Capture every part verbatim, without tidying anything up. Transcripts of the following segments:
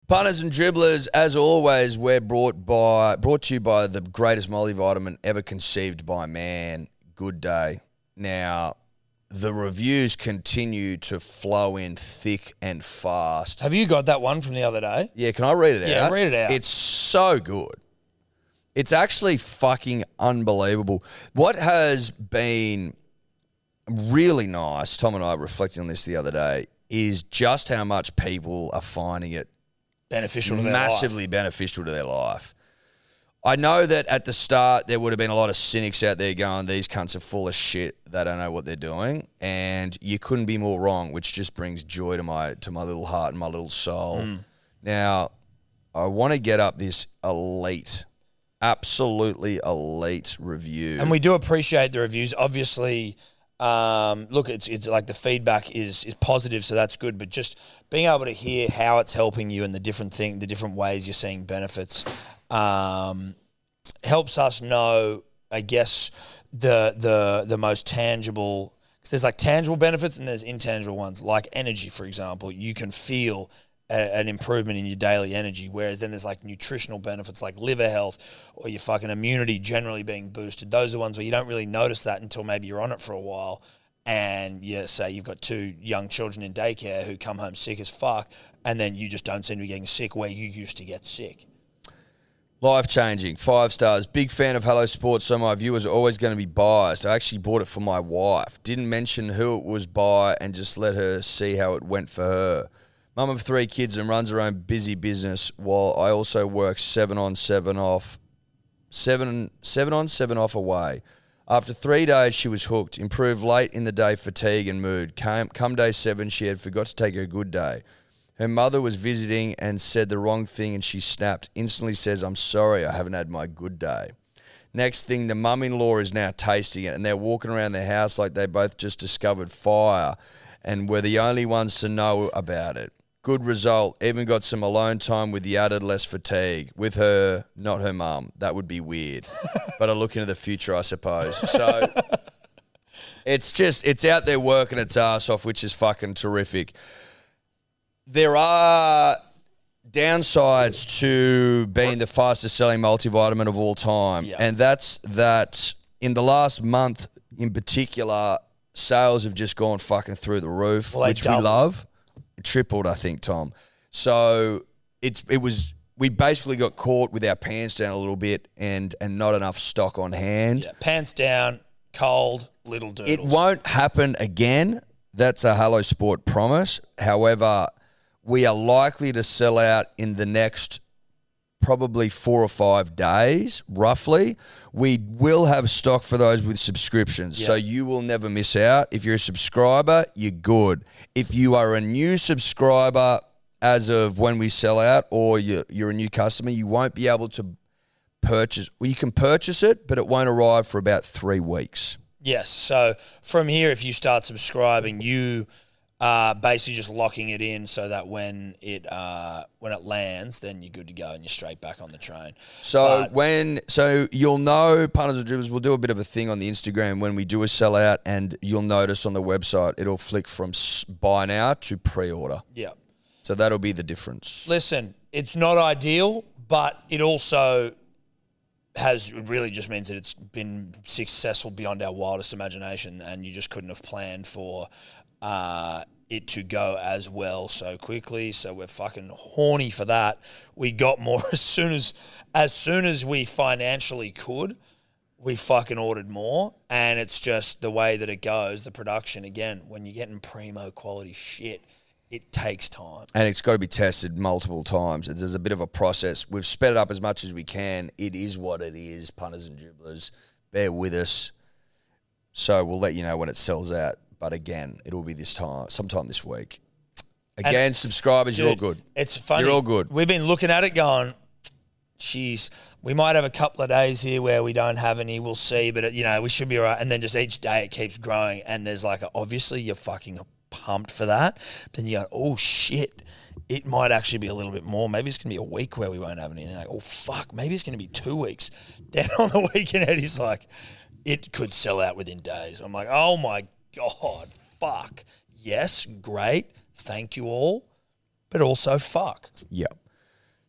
Punters and dribblers, as always, we're brought by brought to you by the greatest multivitamin ever conceived by man, Good Day. Now, the reviews continue to flow in thick and fast. Have you got that one from the other day? Yeah, can I read it Yeah, out? read it out. It's so good. It's actually fucking unbelievable. What has been really nice, Tom and I were reflecting on this the other day, is just how much people are finding it Beneficial to their massively life. beneficial to their life. I know that at the start there would have been a lot of cynics out there going, these cunts are full of shit. They don't know what they're doing. And you couldn't be more wrong, which just brings joy to my to my little heart and my little soul. Mm. Now, I want to get up this elite, absolutely elite review. And we do appreciate the reviews. Obviously, um, look, it's it's like the feedback is is positive, so that's good. But just being able to hear how it's helping you and the different thing, the different ways you're seeing benefits, um, helps us know, I guess, the the the most tangible. Because there's like tangible benefits and there's intangible ones, like energy, for example. You can feel a, an improvement in your daily energy, whereas then there's like nutritional benefits like liver health or your fucking immunity generally being boosted. Those are ones where you don't really notice that until maybe you're on it for a while and you say you've got two young children in daycare who come home sick as fuck and then you just don't seem to be getting sick where you used to get sick. Life-changing, five stars. Big fan of Hello Sports, so my viewers are always going to be biased. I actually bought it for my wife. Didn't mention who it was by and just let her see how it went for her. Mum of three kids and runs her own busy business while I also work seven on, seven off, seven, seven on, seven off away. After three days, she was hooked. Improved late in the day fatigue and mood. Came, come day seven, she had forgot to take her good day. Her mother was visiting and said the wrong thing and she snapped. Instantly says, I'm sorry, I haven't had my good day. Next thing, the mum-in-law is now tasting it and they're walking around their house like they both just discovered fire and were the only ones to know about it. Good result. Even got some alone time with the added less fatigue. With her, not her mum. That would be weird. But I look into the future, I suppose. So it's just, it's out there working its ass off, which is fucking terrific. There are downsides to being the fastest selling multivitamin of all time. Yeah. And that's that in the last month in particular, sales have just gone fucking through the roof, Well, they which we doubled. love. Tripled, I think, Tom. So it's it was we basically got caught with our pants down a little bit and and not enough stock on hand. Yeah, pants down, cold, little doodles. It won't happen again. That's a Hello Sport promise. However, we are likely to sell out in the next probably four or five days, roughly. We will have stock for those with subscriptions, Yeah. so you will never miss out. If you're a subscriber, you're good. If you are a new subscriber as of when we sell out or you're, you're a new customer, you won't be able to purchase. Well, you can purchase it, but it won't arrive for about three weeks. Yes. So from here, if you start subscribing, you are basically just locking it in so that when it uh, when it lands, then you're good to go and you're straight back on the train. So But- when so you'll know, Punters and Dribblers, we'll do a bit of a thing on the Instagram when we do a sellout, and you'll notice on the website it'll flick from s- buy now to pre-order. Yeah. So that'll be the difference. Listen, it's not ideal, but it also has it really just means that it's been successful beyond our wildest imagination, and you just couldn't have planned for uh, it to go as well so quickly. So we're fucking horny for that. We got more as soon as as soon as we financially could. We fucking ordered more, and it's just the way that it goes. The production, again, when you're getting primo quality shit, it takes time. And it's got to be tested multiple times. There's a bit of a process. We've sped it up as much as we can. It is what it is, Punters and Dribblers. Bear with us. So we'll let you know when it sells out. But again, it'll be this time, sometime this week. Again, And, subscribers, you're all Dude, good. It's funny. You're all good. We've been looking at it going, geez, we might have a couple of days here where we don't have any. We'll see. But, it, you know, we should be all right. And then just each day it keeps growing. And there's like, a, obviously you're fucking pumped for that. But then you go, oh, shit. It might actually be a little bit more. Maybe it's going to be a week where we won't have anything. Like, oh, fuck. Maybe it's going to be two weeks. Then on the weekend, Eddie's like, it could sell out within days. I'm like, oh, my God, fuck. Yes, great. Thank you all. But also, fuck. Yeah.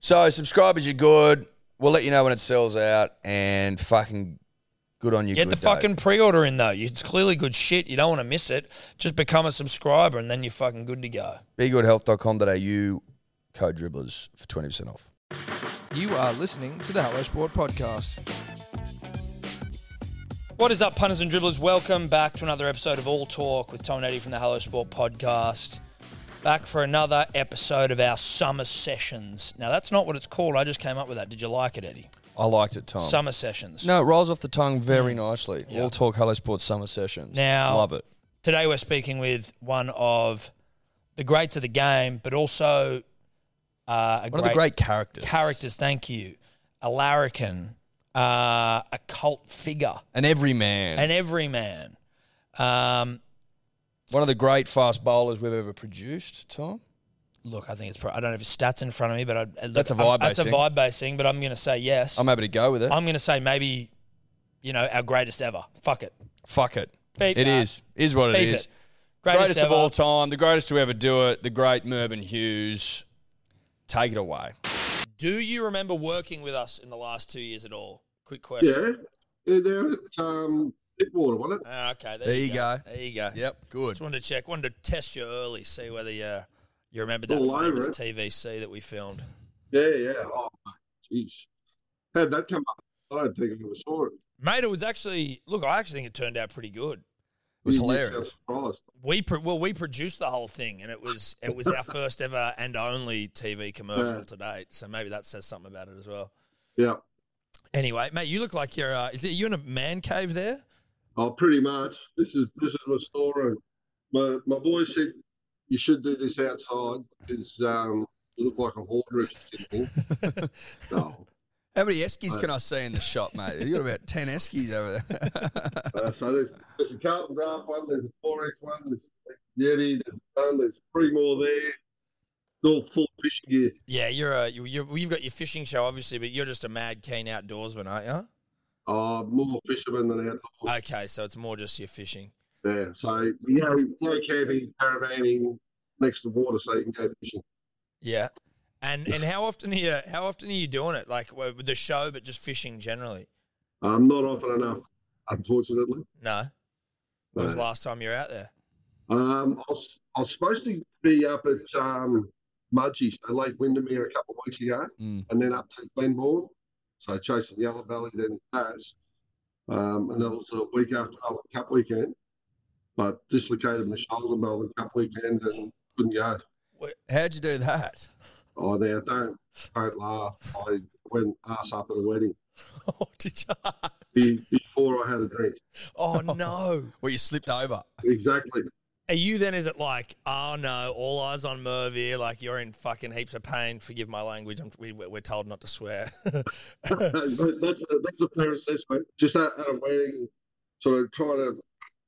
So subscribers, you're good. We'll let you know when it sells out, and fucking good on you. Get the good fucking day. pre-order in though. It's clearly good shit. You don't want to miss it. Just become a subscriber, and then you're fucking good to go. be good health dot com dot a u, code dribblers for twenty percent off. You are listening to the Hello Sport Podcast. What is up, punters and dribblers? Welcome back to another episode of All Talk with Tom and Eddie from the Hello Sport Podcast. Back for another episode of our summer sessions. Now, that's not what it's called. I just came up with that. Did you like it, Eddie? I liked it, Tom. Summer sessions. No, it rolls off the tongue very Mm. nicely. Yeah. All Talk Hello Sports Summer Sessions. Now, Love it. Today we're speaking with one of the greats of the game, but also uh, a One great of the great characters. characters. Thank you, a larrikin, uh, a cult figure, An everyman. an everyman. Um, One of the great fast bowlers we've ever produced, Tom. look, I think it's. Pro- I don't know if his stats in front of me, but I, That's a I'm- vibe That's a basing. vibe basing, but I'm going to say yes. I'm happy to go with it. I'm going to say maybe, you know, our greatest ever. Fuck it. Fuck it. Beep It that. is. Is what it Beep is. it. Greatest, Greatest ever. of all time. The greatest to ever do it. The great Mervyn Hughes. Take it away. Do you remember working with us in the last two years at all? Quick question. Yeah, yeah, down at um, Pittwater, wasn't it? Ah, okay, there, There you you go. go. There you go. Yep. Good. Just wanted to check. Wanted to test you early, see whether you you remembered that All over famous it. T V C that we filmed. Yeah, yeah. Oh, mate, jeez. How'd that come up? I don't think I ever saw it. Mate, it was actually look. I actually think it turned out pretty good. It was You- you hilarious. sound surprised. We pro- well, we produced the whole thing, and it was it was our first ever and only T V commercial Yeah. to date. So maybe that says something about it as well. Yeah. Anyway, mate, you look like you're. Uh, is it you in a man cave there? Oh, pretty much. This is this is my storeroom. My my boy said you should do this outside because um, you look like a hoarder if you sit here. No. How many Eskies can I see in the shop, mate? You've got about ten Eskies over there. Uh, so there's, there's a Carlton Draft one, there's a four X one, there's a Yeti, there's one, there's three more there. It's all full fishing gear. Yeah, you're a you you're, you've got your fishing show obviously, but you're just a mad keen outdoorsman, aren't you? Oh, more fishermen than outdoors. Okay, so it's more just your fishing. Yeah, so you know, you go camping, caravanning next to water, so you can go fishing. Yeah, and and how often are you how often are you doing it? Like with the show, but just fishing generally? Um, not often enough, unfortunately. No. When was the No. last time you were out there? Um, I was, I was supposed to be up at um, Mudgee, so Lake Windermere a couple of weeks ago, Mm. and then up to Glenbourne, so chasing Yellow Valley, then Bass. Um, and that was a week after Melbourne Cup weekend, but dislocated my shoulder Melbourne Cup weekend and couldn't go. How'd you do that? Oh, now don't don't laugh. I went ass up at a wedding Oh, did you? be, before I had a drink. Oh no. Well, you slipped over. Exactly. Are you then? Is it like, oh no, all eyes on Merv here? Like you're in fucking heaps of pain. Forgive my language. I'm, we, we're told not to swear. that's a, that's a fair assessment. Just at, at a wedding, sort of trying to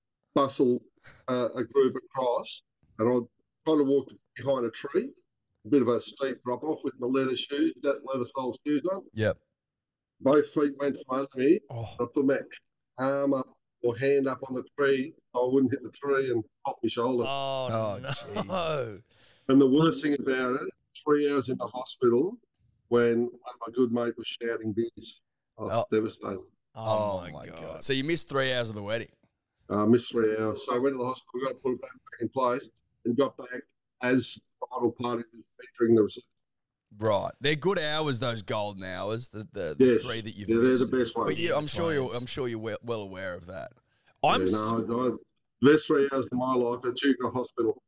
bustle uh, a group across, and I kind of walked behind a tree, a bit of a steep drop off with my leather shoes, that leather sole shoes on. Yep. Both feet went from under me. Oh. I put my arm up or hand up on the tree so I wouldn't hit the tree and pop my shoulder. Oh, Oh, no. Jesus. And the worst thing about it, three hours in the hospital when one of my good mate was shouting beers. I was Oh. devastated. Oh, Oh, my, my God. God. So you missed three hours of the wedding. I uh, missed three hours. So I went to the hospital, got to put it back, back in place, and got back as the final party was featuring the reception. Right. They're good hours, those golden hours, the, the, the Yes. three that you've Yeah, they're missed. the best ones. But yeah, I'm the sure you're times. I'm sure you're well, well aware of that. I'm, Yeah, no, I, I, best three hours of my life at Chuka Hospital.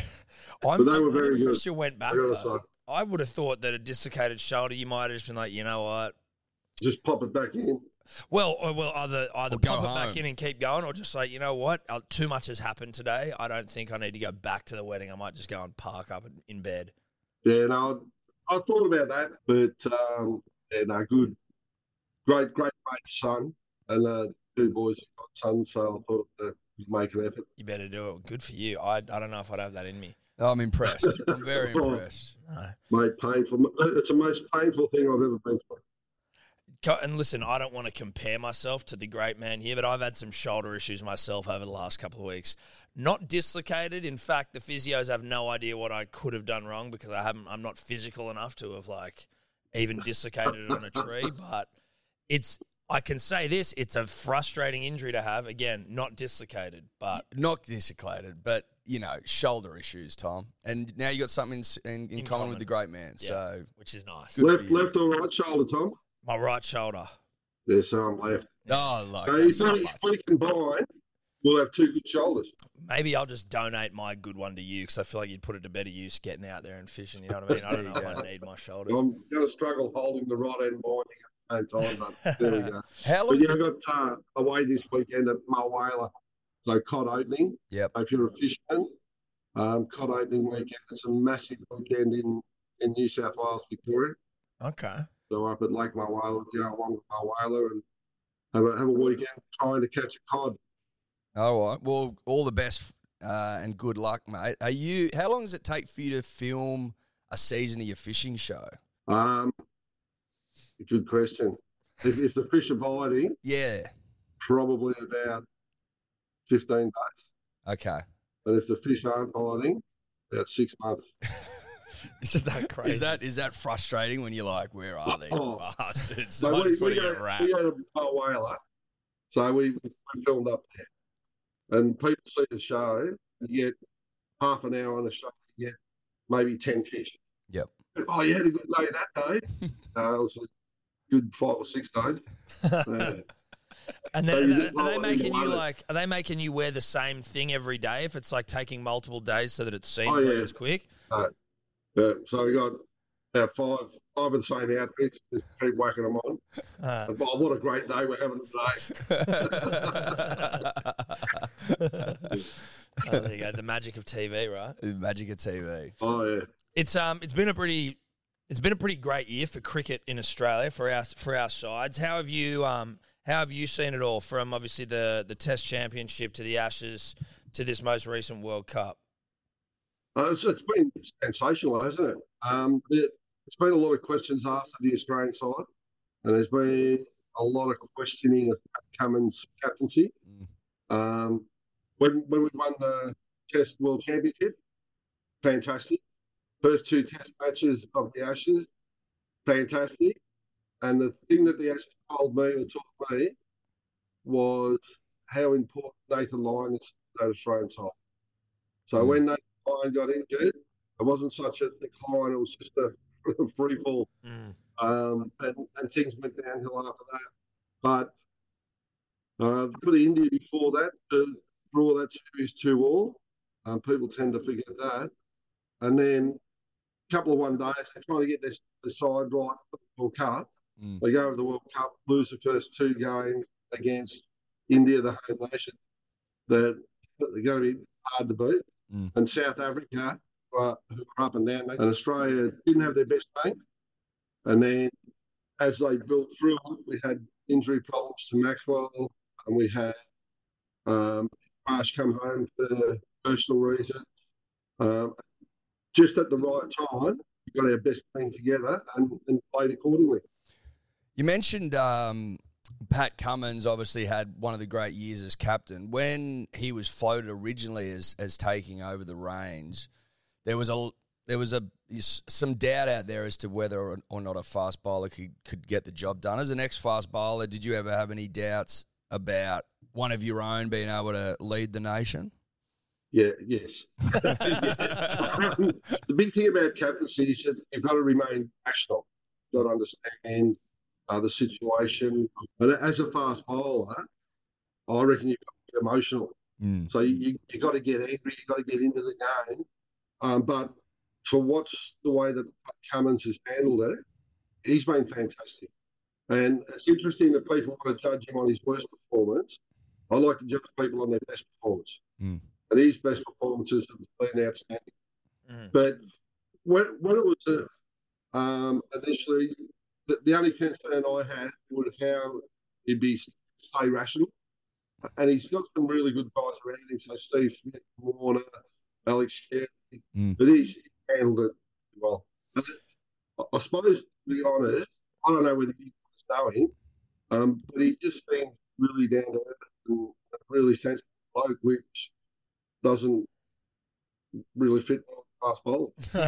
I'm, But they were I'm very impressed good. you went back. I gotta though. say. I would have thought that a dislocated shoulder, you might have just been like, you know what? Just pop it back in. Well, or, well, either either Or go pop it back home. in and keep going, or just like, you know what? Uh, too much has happened today. I don't think I need to go back to the wedding. I might just go and park up in, in bed. Yeah, no, I, I thought about that, but um, yeah, no, good, great, great mate's son, and uh, two boys have got sons, so I thought uh, we'd make an effort. You better do it. Good for you. I I don't know if I'd have that in me. I'm impressed. I'm very impressed. No. Mate, painful. It's the most painful thing I've ever been through. Co- And listen, I don't want to compare myself to the great man here, but I've had some shoulder issues myself over the last couple of weeks. Not dislocated. In fact, the physios have no idea what I could have done wrong because I haven't. I'm not physical enough to have like even dislocated it on a tree. But it's, I can say this, it's a frustrating injury to have. Again, not dislocated, but Not dislocated, but, you know, shoulder issues, Tom. And now you got something in, in, in, In common, common. with the great man. yeah, So, which is nice. Good Left, for you. left or right shoulder, Tom? My right shoulder. Yeah, so I'm left. oh, like, So that's if not we, much. if we combine, we'll have two good shoulders. Maybe I'll just donate my good one to you because I feel like you'd put it to better use getting out there and fishing. You know what I mean? I don't know if I need my shoulders. I'm going to struggle holding the right end binding at the same time, but there we go. How long But is yeah, I it? got uh, away this weekend at Mulwala, so cod opening. Yep. If you're a fisherman, um, cod opening weekend. It's a massive weekend in, in New South Wales, Victoria. Okay. So up at Lake Mulwala, go along with Mulwala and have a, have a weekend trying to catch a cod. All right. Well, all the best uh, and good luck, mate. Are you? How long does it take for you to film a season of your fishing show? Um, good question. If, if the fish are biting, Yeah. probably about fifteen days. Okay. And if the fish aren't biting, about six months. Isn't that crazy? Is that is that frustrating when you're like, where are these Oh. bastards? So I we, just want we, to get go, wrapped. we go to Mulwala. So we, we filmed up there. And people see the show, you get half an hour on the show, you get maybe ten fish. Yep. Oh, you had a good day that day. uh, it was a good five or six days. Uh, And So then you are, just they, are they roll it making in you one. like? Are they making you wear the same thing every day? If it's like taking multiple days so that it's seen Oh, through yeah. as quick. uh, so we got about five, five of the same outfits, just keep whacking them on. Uh, And, oh, what a great day we're having today. oh, there you go. The magic of T V, right? The magic of T V. Oh, yeah. It's um, it's been a pretty, it's been a pretty great year for cricket in Australia for our for our sides. How have you um, how have you seen it all from obviously the the Test Championship to the Ashes to this most recent World Cup? Uh, it's, it's been sensational, hasn't it? Um, it? It's been a lot of questions after the Australian side, and there's been a lot of questioning of Cummins' captaincy. Mm. Um, when when we won the Test World Championship, fantastic. First two Test matches of the Ashes, fantastic. And the thing that the Ashes told me or taught me was how important Nathan Lyon is to that Australian side. So Mm. when Nathan Lyon got injured, it wasn't such a decline, it was just a free fall. Mm. Um, and, and things went downhill after that. But uh, for the India before that, to draw that series two all, um, people tend to forget that. And then a couple of one days, they're trying to get this the side right for the World Cup. Mm. They go over the World Cup, lose the first two games against India, the home nation. They're, they're going to be hard to beat. Mm. And South Africa, uh, who were up and down, and Australia didn't have their best game. And then as they built through, we had injury problems to Maxwell, and we had um, Marsh come home for personal reasons. Um, just at the right time, we got our best team together and, and played accordingly. You mentioned um, Pat Cummins obviously had one of the great years as captain. When he was floated originally as as taking over the reins, there was a there was a some doubt out there as to whether or, or not a fast bowler could, could get the job done. As an ex-fast bowler, did you ever have any doubts about one of your own being able to lead the nation? Yeah, yes. yes. The big thing about captaincy is that you've got to remain rational. You've got to understand uh, the situation. But as a fast bowler, I reckon you've got to be emotional. Mm. So you you, you got to get angry. You got to get into the game. Um, but to watch the way that Cummins has handled it, he's been fantastic. And it's interesting that people want to judge him on his worst performance. I like to judge people on their best performance. Mm. And his best performances have been outstanding. Mm. But when, when it was uh, um, initially, the, the only concern I had was how he'd be stay rational. And he's got some really good guys around him. So Steve Smith, Warner, Alex Carey. Mm. But he's handled it well. I, I suppose, to be honest, I don't know whether you guys know him, um, but he's just been really down to earth and a really sensible bloke, which doesn't really fit fast bowler.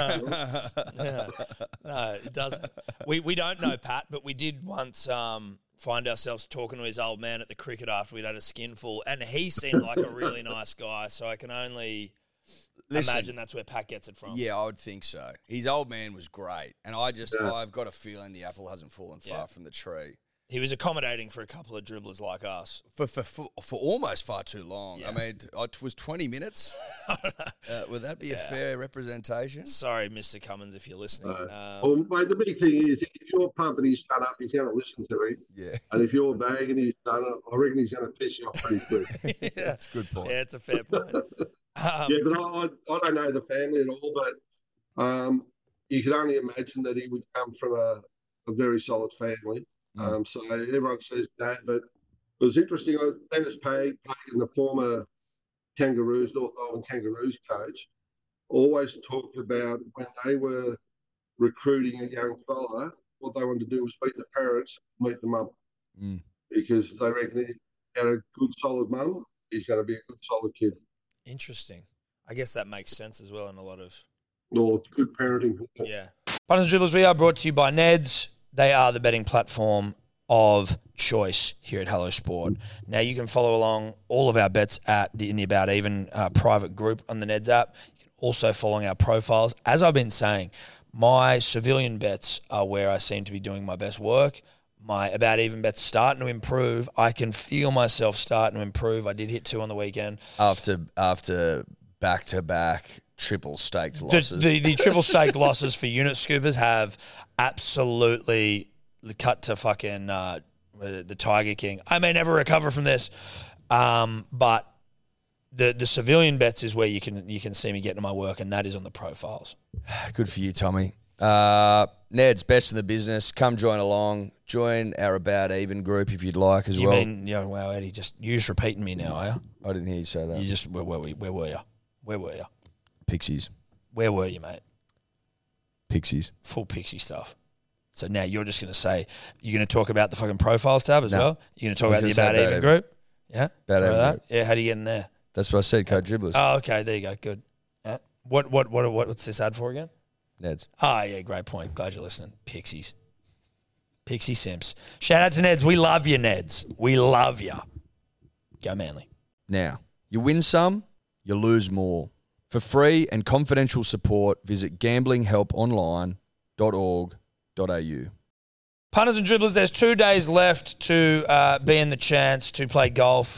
Yeah. No, it doesn't. We we don't know Pat, but we did once um, find ourselves talking to his old man at the cricket after we'd had a skinful, and he seemed like a really nice guy. So I can only Listen, imagine that's where Pat gets it from. Yeah, I would think so. His old man was great, and I just Yeah. I've got a feeling the apple hasn't fallen far Yeah. from the tree He was accommodating for a couple of dribblers like us. for for for, for almost far too long. Yeah. I mean, it was twenty minutes. uh, would that be a Yeah. fair representation? Sorry, Mister Cummins, if you're listening. Uh, Um, Well, mate, the big thing is if you're pumping his son up, he's going to listen to him. Yeah, And if you're bagging his son, I reckon he's going to piss you off pretty quick. yeah, that's a good point. yeah, it's a fair point. Um, Yeah, but I, I, I don't know the family at all, but um, you could only imagine that he would come from a, a very solid family. Mm. Um, so everyone says that, but it was interesting. uh, Dennis Payne, the former Kangaroos, North Island Kangaroos coach, always talked about when they were recruiting a young fella, what they wanted to do was meet the parents, meet the mum, Mm. because they reckon he had a good, solid mum, he's going to be a good, solid kid. Interesting. I guess that makes sense as well in a lot of Or good parenting. yeah. Punters and Dribblers, we are brought to you by Neds. They are the betting platform of choice here at Hello Sport. Now you can follow along all of our bets at the in the About Even uh, private group on the Neds app. You can also follow our profiles. As I've been saying, my civilian bets are where I seem to be doing my best work. My About Even bets starting to improve. I can feel myself starting to improve. I did hit two on the weekend. After after back to back triple staked losses. The, the, the triple staked losses for unit scoopers have absolutely cut to fucking uh, the Tiger King. I may never recover from this, um, but the the civilian bets is where you can you can see me getting to my work, and that is on the profiles. Good for you, Tommy. Uh, Ned's best in the business. Come join along. Join our About Even group if you'd like as You well. mean, you know, wow, Eddie, just you just repeating me now, are you? I didn't hear you say that. You just where were we? Where were you? Where were you? Pixies. Where were you, mate? Pixies. Full pixie stuff. So now you're just going to say you're going to talk about the fucking profiles tab as No. well. You're going to talk I about was the gonna About say Even About group. Yeah, About Try Even that? group. Yeah, how do you get in there? That's what I said, code dribblers. Oh, okay, there you go. Good. Yeah. What what what what what's this ad for again? Ned's. Ah, yeah, great point. Glad you're listening. Pixies. Pixie Simps. Shout out to Neds. We love you, Neds. We love you. Go Manly. Now, you win some, you lose more. For free and confidential support, visit gambling help online dot org dot a u. Punters and dribblers, there's two days left to uh, be in the chance to play golf.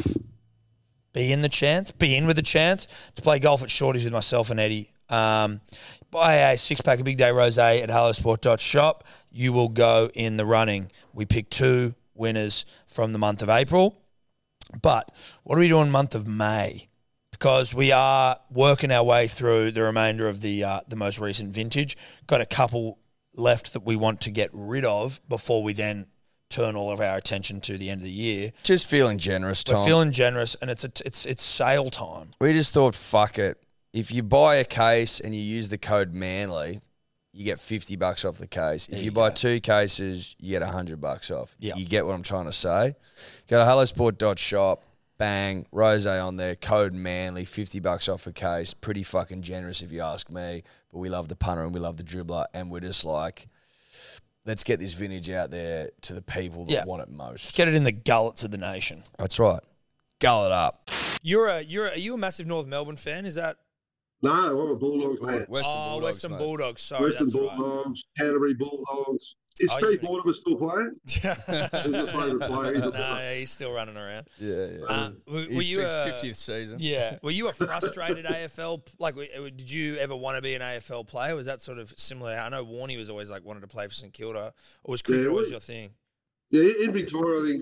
Be in the chance, be in with the chance to play golf at Shorty's with myself and Eddie. Um, buy a six-pack of Big Day Rosé at hello sport dot shop. You will go in the running. We picked two winners from the month of April. But what do we do in the month of May? Because we are working our way through the remainder of the uh, the most recent vintage. Got a couple left that we want to get rid of before we then turn all of our attention to the end of the year. Just feeling generous, Tom. We're feeling generous, and it's a, it's it's sale time. we just thought, fuck it. If you buy a case and you use the code MANLY, you get fifty bucks off the case. If There you, you buy go. two cases, you get one hundred bucks off. Yeah. You get what I'm trying to say? Go to hello sport dot shop, bang, rosé on there, code MANLY, fifty bucks off a case. Pretty fucking generous if you ask me. But we love the punter and we love the dribbler, and we're just like, let's get this vintage out there to the people that Yeah. want it Let's most. get it in the gullets of the nation. That's right. Gull it up. You're a you're a, are you a massive North Melbourne fan? Is that No, I'm a Bulldogs man. Western oh Bulldogs, Western mate. Bulldogs? Sorry, Western that's right. Bulldogs, Canterbury Bulldogs. Is Oh, Steve you- Mortimer still playing? He's my favourite player. He's a no, yeah, he's still running around. Yeah, yeah. Uh, were, were He's you a, fiftieth season. Yeah. Were you a frustrated A F L? Like, w- did you ever want to be an A F L player? Was that sort of similar? I know Warney was always like wanted to play for St Kilda. Or was cricket Yeah, always we- your thing? Yeah, in Victoria, I think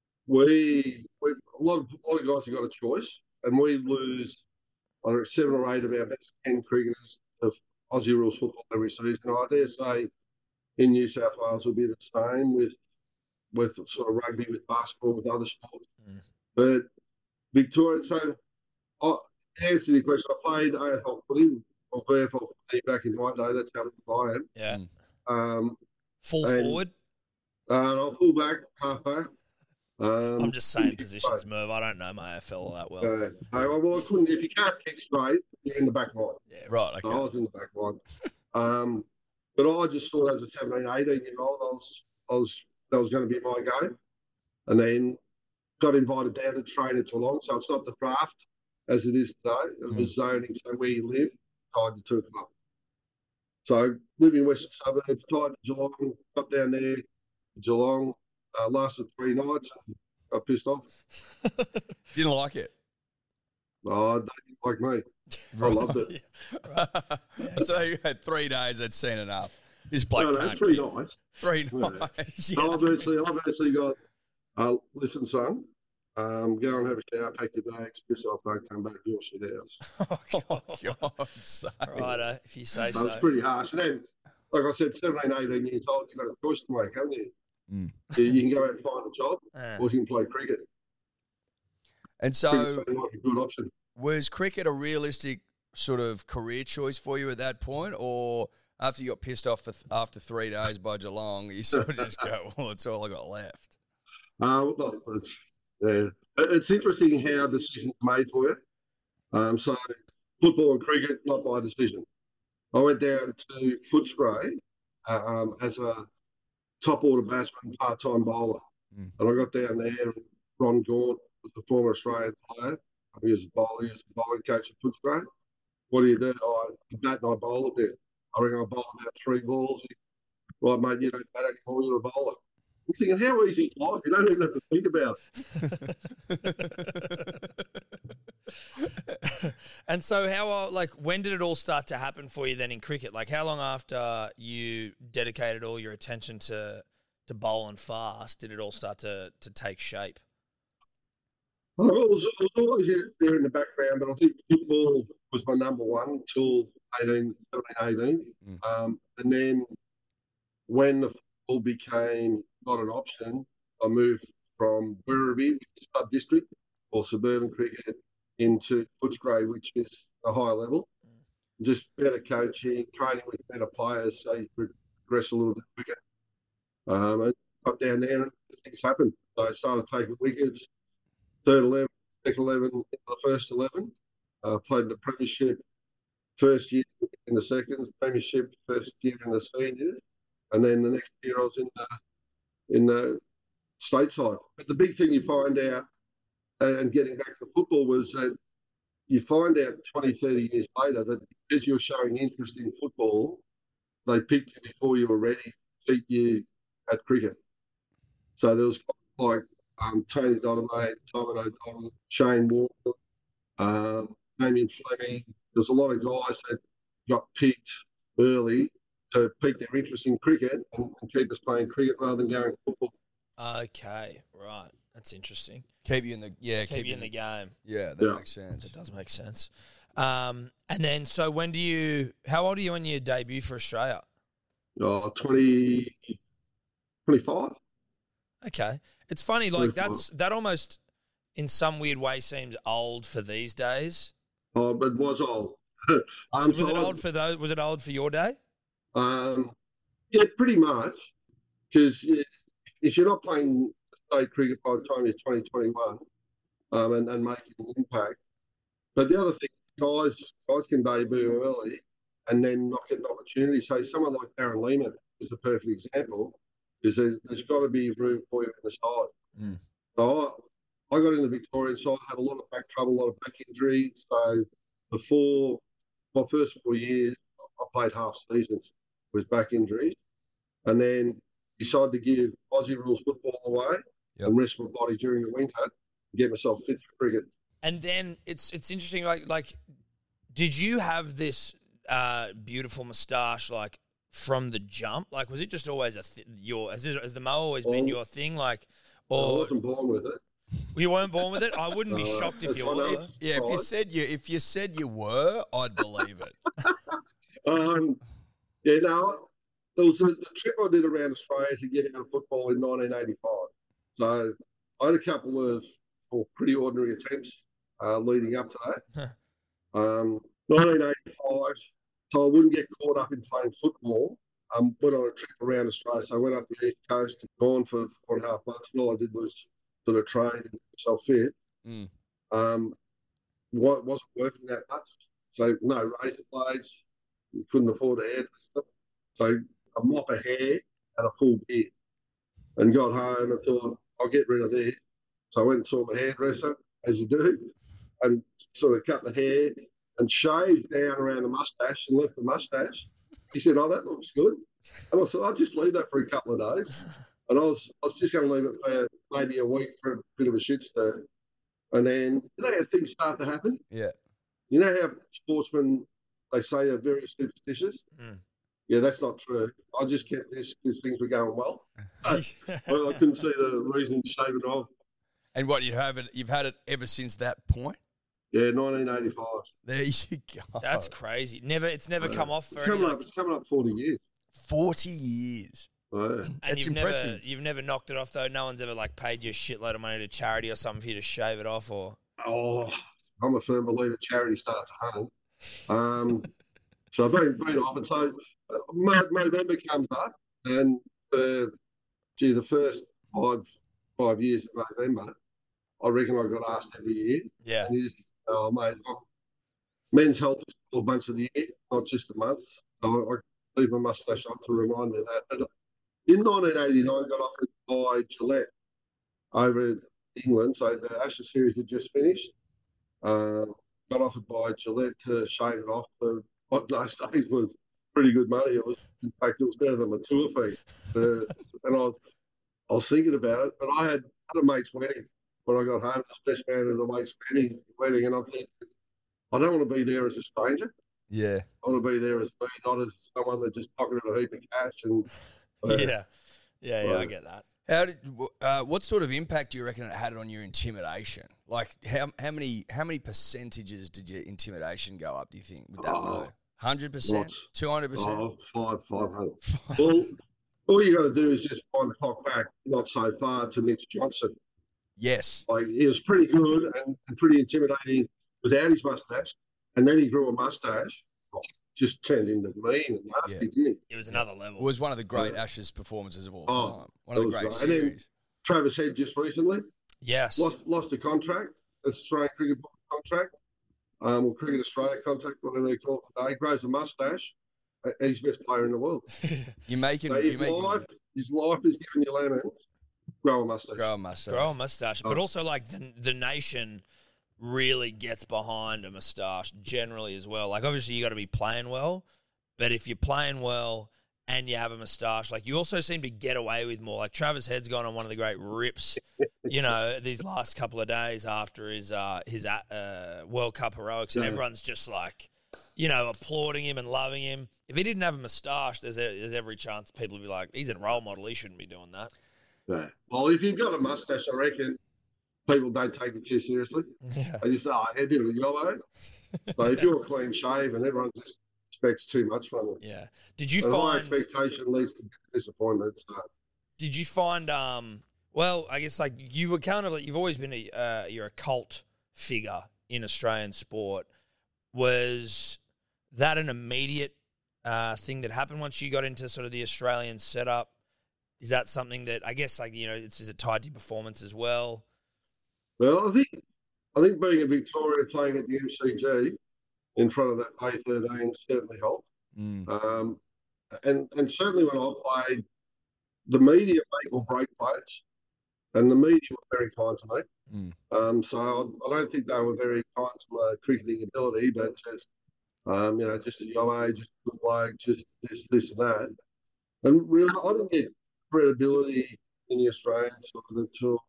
we, we a lot of a lot of guys have got a choice, and we lose either seven or eight of our best ten cricketers of Aussie rules football every season. I dare say in New South Wales will be the same with with sort of rugby, with basketball, with other sports. Mm. But Victoria, so I to answer your question, I played A F L footy or V F L footy back in my day. That's how I am. Yeah. Mm. Um, Full and- forward? and I'll pull back, half back. Um, I'm just saying positions, Merv. I don't know my A F L that well. Uh, no, well, I couldn't. If you can't kick straight, you're in the back line. Yeah, Right. Okay. So I was in the back line. Um, but I just thought as a seventeen, eighteen year old, I was, I was, that was going to be my game. And then got invited down to train at Geelong. So it's not the draft as it is today. It was zoning. So where you live, tied to two clubs. So living in Western Suburbs, tied to Geelong, got down there, Geelong, uh, lasted three nights and got pissed off. Didn't like it. Oh, they didn't like me. I loved it. So you had three days. I'd seen enough. This bloke No, no, can't three kick. nights. Three Yeah. nights. So I've actually, I've actually got, uh, listen, son, um, go and have a shower, pack your bags, piss off, don't come back, you'll shit house. Oh, God's sake. Righto, if you say So so. it's pretty harsh. And then, like I said, seventeen, eighteen years old, you've got a choice to make, haven't you? Mm. You, you can go out and find a job, Uh, or you can play cricket. And Cricket's so, been like a good option. was cricket a realistic sort of career choice for you at that point, or after you got pissed off for th- after three days by Geelong, you sort of just go, "Well, that's all I got left." Uh, well, it's, yeah. It's interesting how decisions are made for you. Um, so football and cricket, not by decision. I went down to Footscray uh, um, as a top order batsman, part-time bowler. Mm. And I got down there, and Ron Gaunt was the former Australian player. He was a bowler, he was a bowling coach at Footscray. What do you do? Oh, I bat and I bowl a bit. I reckon I bowl about three balls. Right, mate, you don't bat anymore, you're a bowler. I'm thinking, how easy is life? You don't even have to think about it. And so, how uh, like when did it all start to happen for you then in cricket? Like, how long after you dedicated all your attention to to bowling fast did it all start to to take shape? Well, it, was, it was always there in the background, but I think football was my number one until eighteen, seventeen, eighteen. Mm. Um, and then when the football became not an option, I moved from Werribee, which is sub-district, or suburban cricket, into Footscray, which is a higher level. Just better coaching, training with better players, so you could progress a little bit quicker. Um, I got down there and things happened. So I started taking wickets, third eleven, second eleven, the first eleven. Uh, played in the premiership first year in the second, premiership first year in the seniors, and then the next year I was in the in the state side. But the big thing you find out, and getting back to football, was that you find out twenty, thirty years later that because you're showing interest in football, they picked you before you were ready to beat you at cricket. So there was like um, Tony Donovan, Simon O'Donnell, Shane Warne, um, Damien Fleming. There's a lot of guys that got picked early to pique their interest in cricket and, and keep us playing cricket rather than going football. Okay, right. That's interesting. Keep you in the yeah, Keep, you in the game. Yeah, that Yeah. makes sense. That does make sense. Um, and then, so when do you? How old are you when you debut for Australia? Oh, twenty, twenty-five. Okay, it's funny. Like twenty-five. that's that almost, in some weird way, seems old for these days. Oh, but it was old. um, Was so it I- old for those? Was it old for your day? Um, yeah, pretty much. Because if you're not playing state cricket by the time you're twenty, twenty-one, um, and, and making an impact. But the other thing, guys, guys can debut early and then not get an opportunity. So someone like Darren Lehman is a perfect example, because there's, there's got to be room for you in the side. Mm. So I, I got in the Victorian side, had a lot of back trouble, a lot of back injury. So before my first four years, I played half seasons with back injuries, and then decided to give Aussie rules football away Yep. and rest my body during the winter and get myself fit for cricket. And then it's it's interesting. Like like, did you have this uh, beautiful moustache like from the jump? Like, was it just always a th- your has, it, has the mo always been Um, your thing? Like, I or wasn't born with it. you weren't born with it? I wouldn't be No, shocked if you I know were. it's- Yeah, if you Right. said you if you said you were, I'd believe it. Um, yeah, no, there was a, the trip I did around Australia to get out of football in nineteen eighty-five. So I had a couple of well, pretty ordinary attempts uh, leading up to that. um, nineteen eighty-five, so I wouldn't get caught up in playing football. Um, went on a trip around Australia. So I went up the east coast, gone for four and a half months. And all I did was sort of train and get myself fit. Mm. Um, wa- wasn't working that much. So no razor blades. You couldn't afford a hairdresser. So a mop of hair and a full beard. And got home and thought, I'll get rid of this. So I went and saw my hairdresser, as you do, and sort of cut the hair and shaved down around the mustache and left the mustache. He said, oh, that looks good. And I said, I'll just leave that for a couple of days. And I was I was just going to leave it for maybe a week for a bit of a shit stir. And then, you know how things start to happen? Yeah. You know how sportsmen, they say, are very superstitious? Mm. Yeah, that's not true. I just kept this because things were going well. I, I couldn't see the reason to shave it off. And what, you have it, you've had it ever since that point? Yeah, nineteen eighty-five. There you go. That's crazy. Never, it's never Uh, come off for it's any, coming like, up. It's coming up forty years. forty years. Oh, yeah. and That's you've impressive. Never, you've never knocked it off though. No one's ever like paid you a shitload of money to charity or something for you to shave it off, or Oh, I'm a firm believer charity starts at home. Um, so I've been, been off, and so uh, Mo- November comes up, and uh, gee, the first five five years of November, I reckon I got asked every year. yeah, And he's, oh, mate, look, men's health is twelve months of the year, not just a month. So I, I leave my mustache up to remind me of that. But in nineteen eighty-nine, I got offered by Gillette over in England. So the Ashes series had just finished. Um, got offered by Gillette to shave it off for what those days was pretty good money. It was, in fact, it was better than my tour fee. Uh, and I was, I was thinking about it, but I had, had a mate's wedding when I got home, the best man at a mate's wedding, wedding, and I'm thinking, I don't want to be there as a stranger. Yeah. I want to be there as me, not as someone that just pocketed a heap of cash. And uh, yeah, yeah, yeah. I Right. get that. How did, uh, what sort of impact do you reckon it had on your intimidation? Like, how how many how many percentages did your intimidation go up, do you think, with that Oh, low? one hundred percent? lots. two hundred percent? oh, five, five hundred. Well, all you got to do is just find the clock back not so far to Mitch Johnson. Yes. Like, he was pretty good and, and pretty intimidating without his mustache, and then he grew a mustache. Oh, just turned into mean and nasty, Yeah. didn't he? It was another level. It was one of the great Yeah. Ashes performances of all Oh, time. One of the it was great great. And then- series. Travis Head just recently yes. lost lost a contract, a Australian Cricket Board contract, um, or Cricket Australia contract, whatever they call it today. Grows a mustache, and he's the best player in the world. You're making, So you're his making life, his life is giving you lemons. Grow a mustache. grow a mustache. Grow a mustache, but Oh. also like the the nation really gets behind a mustache generally as well. Like obviously you got to be playing well, but if you're playing well and you have a moustache, like you also seem to get away with more. Like Travis Head's gone on one of the great rips, you know, these last couple of days after his uh, his uh, World Cup heroics, and Yeah. everyone's just like, you know, applauding him and loving him. If he didn't have a moustache, there's a, there's every chance people would be like, he's a role model. He shouldn't be doing that. Yeah. Well, if you've got a mustache, I reckon people don't take it too seriously. Yeah. They just, oh, a bit of a yellow. So if you're clean shaven, everyone just expects too much from you. Yeah. Did you And high find? expectation leads to disappointment. So. Did you find? Um. Well, I guess like you were kind of like you've always been a uh, you're a cult figure in Australian sport. Was that an immediate uh, thing that happened once you got into sort of the Australian setup? Is that something that I guess like you know it's is it tied to your performance as well? Well, I think I think being in Victoria playing at the M C G in front of that A thirteen certainly helped. Mm. Um, and and certainly when I played, the media make or break players, and the media were very kind to me. Mm. Um, so I, I don't think they were very kind to my cricketing ability, but just um, you know, just at your age, just a good bloke, just this, this and that. And really, I didn't get credibility in the Australian side until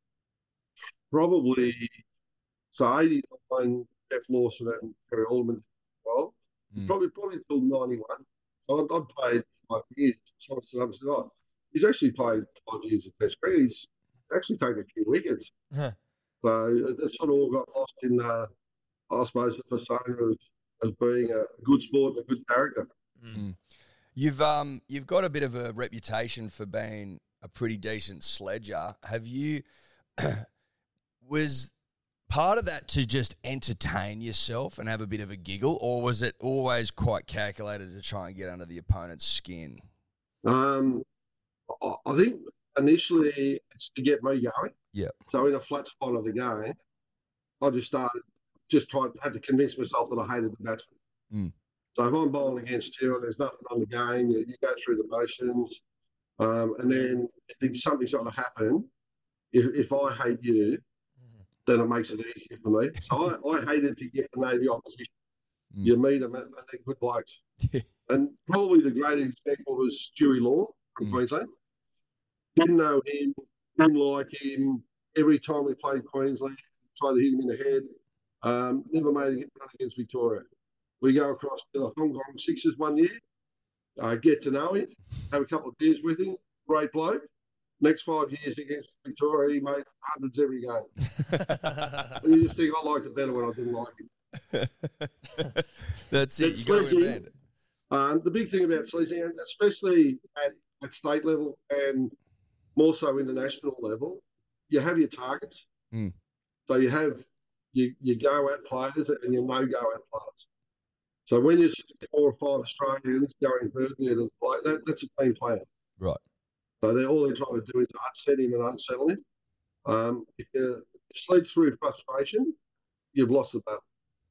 probably so eighty-nine. Jeff Lawson and Terry Alderman did well. Mm. Probably probably until ninety-one. So I'd, I'd played five years. So I said, I said, oh, he's actually played five years of Test cricket. He's actually taken a few wickets. Huh. So it, it sort of all got lost in, uh, I suppose, the persona of, as being a good sport and a good character. Mm. You've um you've got a bit of a reputation for being a pretty decent sledger. Have you? Was part of that to just entertain yourself and have a bit of a giggle, or was it always quite calculated to try and get under the opponent's skin? Um, I, I think initially it's to get me going. Yeah. So in a flat spot of the game, I just started just tried had to convince myself that I hated the batsman. Mm. So if I'm bowling against you and there's nothing on the game, you, you go through the motions, um, and then if something's got to happen, if, if I hate you, then it makes it easier for me. So I, I hated to get to know the opposition. Mm. You meet them, and they're good blokes. And probably the greatest example was Stewie Law from mm. Queensland. Didn't know him, didn't like him. Every time we played Queensland, tried to hit him in the head. Um, never made a run against Victoria. We go across to the Hong Kong Sixers one year, uh, get to know him, have a couple of beers with him, great bloke. Next five years against Victoria, he made hundreds every game. And you just think, I liked it better when I didn't like him. That's it. You got to win. Um, the big thing about sledging, especially at, at state level and more so international level, you have your targets. Mm. So you have you you go at players and you no go at players. So when you see four or five Australians going third near to the play, that, that's a team plan. Right. So they're all they're trying to do is upset him and unsettle him. Um, if you sledge through frustration, you've lost the battle.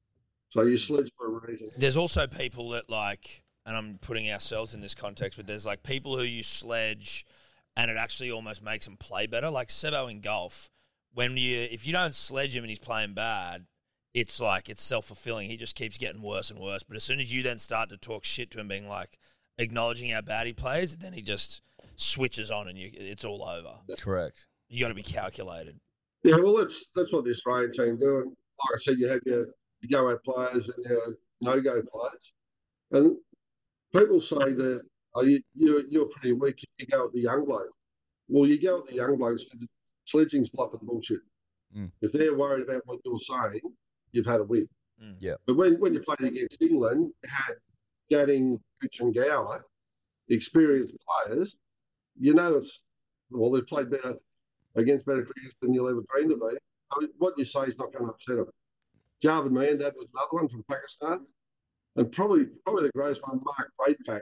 So you sledge for a reason. There's also people that like, and I'm putting ourselves in this context, but there's like people who you sledge and it actually almost makes them play better. Like Sebo in golf, when you if you don't sledge him and he's playing bad, it's like it's self-fulfilling. He just keeps getting worse and worse. But as soon as you then start to talk shit to him, being like acknowledging how bad he plays, then he just switches on and you, it's all over. Correct. You got to be calculated. Yeah, well, that's that's what the Australian team do. And like I said, you have your, your go-at players and your no-go players. And people say that oh, you, you're, you're pretty weak if you go with the young bloke. Well, you go with the young blokes because sledging's bluff and bullshit. Mm. If they're worried about what you're saying, you've had a win. Mm. Yeah. But when, when you played against England, you had Gadding, Pitch and Gower, experienced players. You know, it's, well, they've played better against better cricketers than you'll ever dream to be. I mean, what you say is not going to upset them. Javed Mandad was another one from Pakistan. And probably probably the greatest one, Mark Braidpack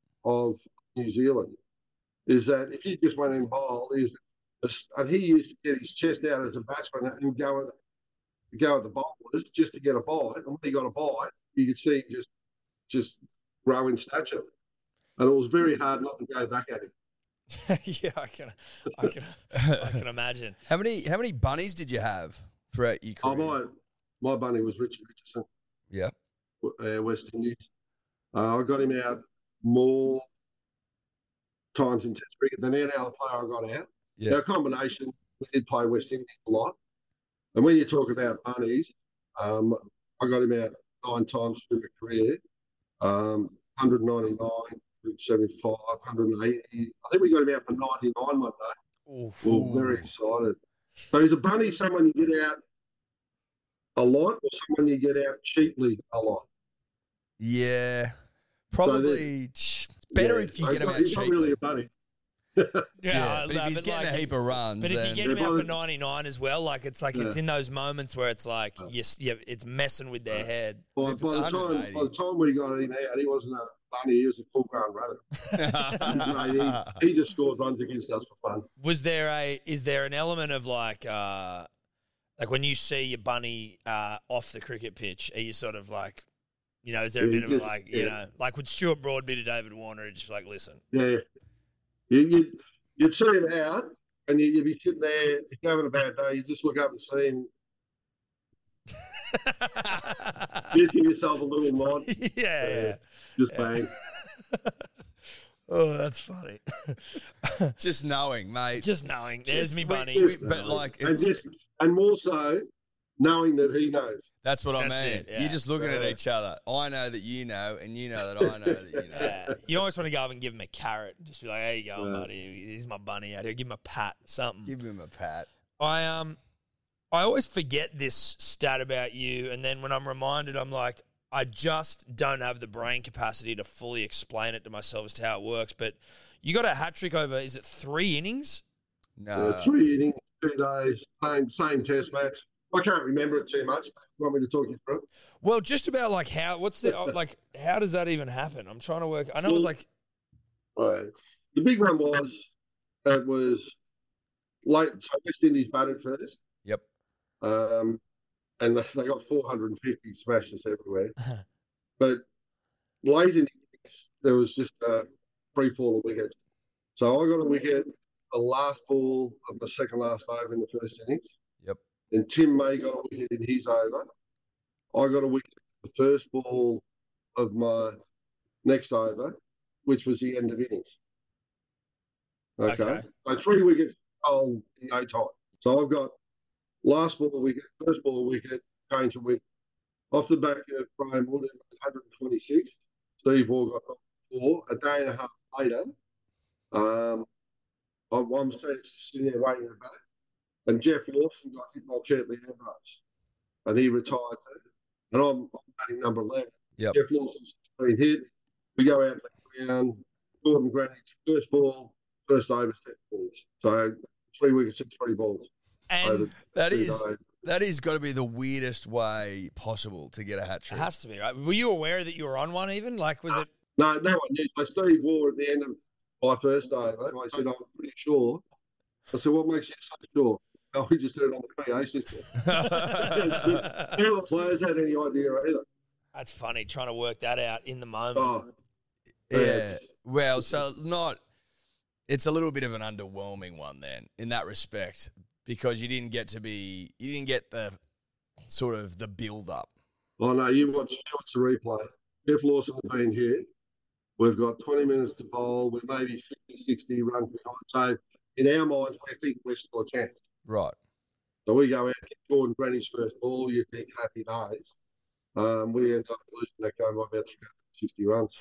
of New Zealand, is that if he just went in bowl, he's, and he used to get his chest out as a batsman and go at, go at the bowlers just to get a bite. And when he got a bite, you could see him just, just grow in stature. And it was very hard not to go back at him. yeah, I can, I can, I can imagine. How many how many bunnies did you have throughout your career? Oh, my, my bunny was Richard Richardson. Yeah. Uh, West Indies. Uh, I got him out more times in Test cricket than any other player I got out. Yeah. Now, a combination, we did play West Indies a lot. And when you talk about bunnies, um, I got him out nine times through my career, um, one ninety-nine, one seventy-five, one eighty. I think we got him out for ninety-nine one day. Oof. We were very excited. So he's a bunny, someone you get out a lot or someone you get out cheaply a lot. Yeah. Probably so it's better yeah, if you so get him not, out he's cheaply. not really a bunny. yeah, yeah, but no, if he's but getting like, a heap of runs, but if then... you get him Yeah, out but- for ninety-nine as well, like it's like Yeah. it's in those moments where it's like yes, yeah, it's messing with their head. By, If by, it's the time, one eighty. by the time we got him out, he wasn't a bunny, he was a full-grown rabbit. Mate, he, he just scored runs against us for fun. Was there a is there an element of like uh like when you see your bunny uh off the cricket pitch, are you sort of like, you know, is there a Yeah, bit you of a just- like, you yeah. know, like would Stuart Broad be to David Warner, it's just like, listen. Yeah. You, you, you'd see him out, and you, you'd be sitting there, if you're having a bad day, you just look up and see him. Just give yourself a little nod. yeah, yeah. Just Yeah. bang. Oh, that's funny. Just knowing, mate. Just knowing. There's Just- me we- bunny. we- but like, and, it's, just, and more so, knowing that he knows. that's what I That's mean. it, yeah. You're just looking at Yeah. each other. I know that you know, and you know that I know that you know. Yeah. You always want to go up and give him a carrot. Just be like, "There you go, Yeah. buddy. He's my bunny out here. Give him a pat, something." Give him a pat. I um, I always forget this stat about you, and then when I'm reminded, I'm like, I just don't have the brain capacity to fully explain it to myself as to how it works. But you got a hat trick over, is it three innings? No. Uh, three innings, two days, same same test match. I can't remember it too much. You want me to talk you through it? Well, just about like how, what's the, like, how does that even happen? I'm trying to work. I know it was like, Right. The big one was, it was late, so West Indies batted first. Yep. Um, and they they got four hundred fifty smashes everywhere. But late in the innings, there was just a free fall of wickets. So I got a wicket, the last ball of the second last over in the first innings. Yep. And Tim May got a wicket in his over. I got a wicket the first ball of my next over, which was the end of innings. Okay. Okay. So three wickets all in no time. So I've got last ball wicket, first ball wicket, change of wicket. Off the back of Graham Wood at one hundred twenty-six, Steve Waugh got four. A day and a half later, um, I'm, I'm sitting there waiting at the back, and Jeff Lawson got hit by Curtly Ambrose, and he retired too. And I'm, I'm batting number eleven. Yep. Jeff Lawson's been hit. We go out the ground. Gordon Greenwich, first ball, first over, set balls. So three wickets and three balls. And That is that is got to be the weirdest way possible to get a hat it trick. has to be, right? Were you aware that you were on one even? Like, was it? No, no one knew. So Steve Waugh at the end of my first over, I said, I'm pretty sure. I said, what makes you so sure? Oh, we just heard it on the P A system. None of the players had any idea either. That's funny, trying to work that out in the moment. Oh, Yeah. Well, so not. It's a little bit of an underwhelming one then, in that respect, because you didn't get to be, you didn't get the sort of the build up. oh no, you watch, you watch the replay. Jeff Lawson has been here. We've got twenty minutes to bowl. We're maybe fifty, sixty runs behind. So in our minds, we think we're still a chance. Right. So we go out, get Gordon Greenwich first ball. You think happy days. Um, we end up losing that game by about three hundred sixty runs.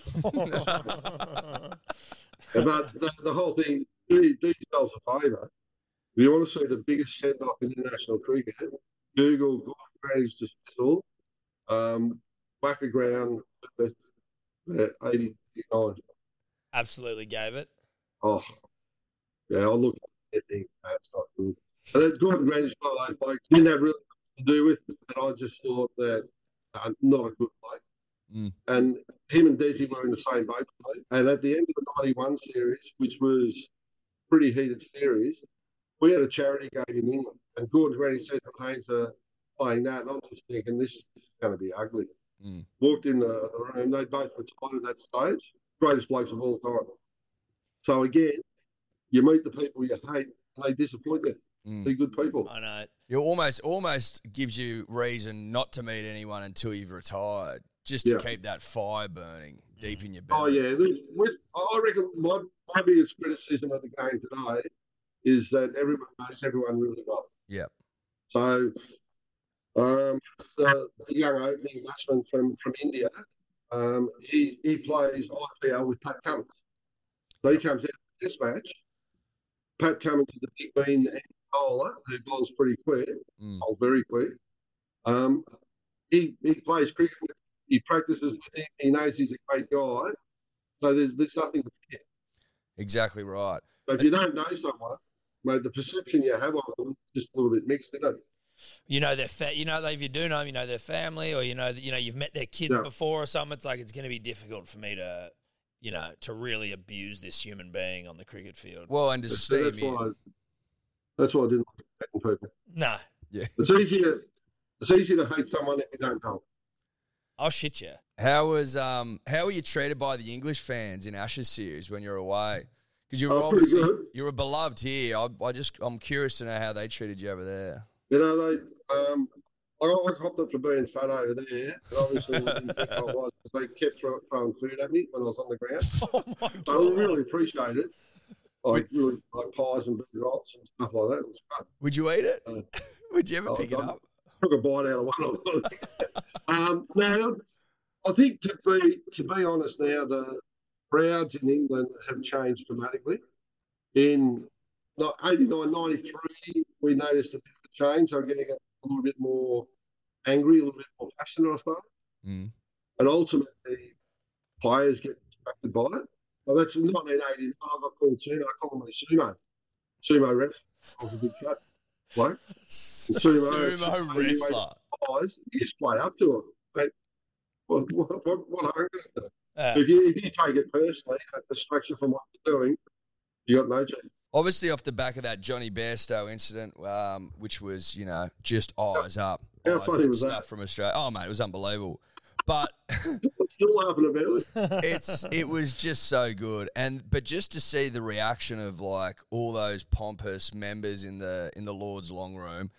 But the, the whole thing, do, do yourselves a favour. If you want to see the biggest send-off in international cricket, Google Gordon Greenwich dismissal, um, whack a ground with uh, eighty-nine. Absolutely gave it. Oh, yeah, I look at that thing, that's not good. And then Gordon Greenwich, one of those blokes, didn't have really much to do with it, and I just thought that uh, not a good bloke. Mm. And him and Desi were in the same boat. And at the end of the ninety-one series, which was a pretty heated series, we had a charity game in England. And Gordon Greenwich said the Haynes are playing that. And I'm just thinking, this is going to be ugly. Mm. Walked in the, the room. They both retired at that stage. Greatest blokes of all time. So again, you meet the people you hate, and they disappoint you. Mm. Be good people. I know. It almost almost gives you reason not to meet anyone until you've retired, just to Yeah. keep that fire burning deep in your Oh, belly. yeah. There's- With, I reckon my, my biggest criticism of the game today is that everyone knows everyone really well. Yep. So um, the, the young opening batsman from, from India, um, he, he plays I P L with Pat Cummins. So he comes out of this match. Pat Cummins is a big mean bowler who bowls pretty quick, Mm. bowls very quick. Um, he, he plays cricket with He practices with him. He knows he's a great guy. So there's there's nothing to forget. Exactly right. So if you don't know someone, mate, the perception you have of them is just a little bit mixed, isn't it? You know their fa- you know if you do know them, you know their family, or you know that you know you've met their kids Yeah. before or something. It's like it's going to be difficult for me to, you know, to really abuse this human being on the cricket field. Well, and to That's, steam that's in. why I, that's why I didn't like hating people. No, Yeah. It's easier it's easier to hate someone if you don't know. I'll shit you. How was um how were you treated by the English fans in Ashes series when you were away? Because you were Oh, pretty obviously good. you were beloved here. I, I just I'm curious to know how they treated you over there. You know, they um I I copped up for being fat over there. And obviously they didn't think I was. They kept throw, throwing food at me when I was on the ground. Oh my So I god! really appreciate it. Like really like pies and beef rolls and stuff like that. It was fun. Would you eat it? Uh, Would you ever oh, pick it God. up? Took a bite out of one of them. um, now, I think to be to be honest, now the crowds in England have changed dramatically. In like eighty-nine, ninety-three, we noticed a bit of a change. They're getting a little bit more angry, a little bit more passionate, I suppose. Mm. And ultimately, players get distracted by it. Well, that's nineteen eighty-nine. I got called Sumo. I call him a Sumo. Sumo ref. I was a big cut. Bloke. Sumo- Sumo wrestler. Guys, you just play up to it. Like, what, what, what, what are you going to do? Uh, If you, if you take it personally, a distraction from what you're doing, you got no chance. Obviously, off the back of that Johnny Bairstow incident, um, which was, you know, just eyes up. guys funny and was stuff that? from Australia. Oh, mate, it was unbelievable. But Still laughing about it. it's it was just so good, and but just to see the reaction of like all those pompous members in the in the Lord's long room,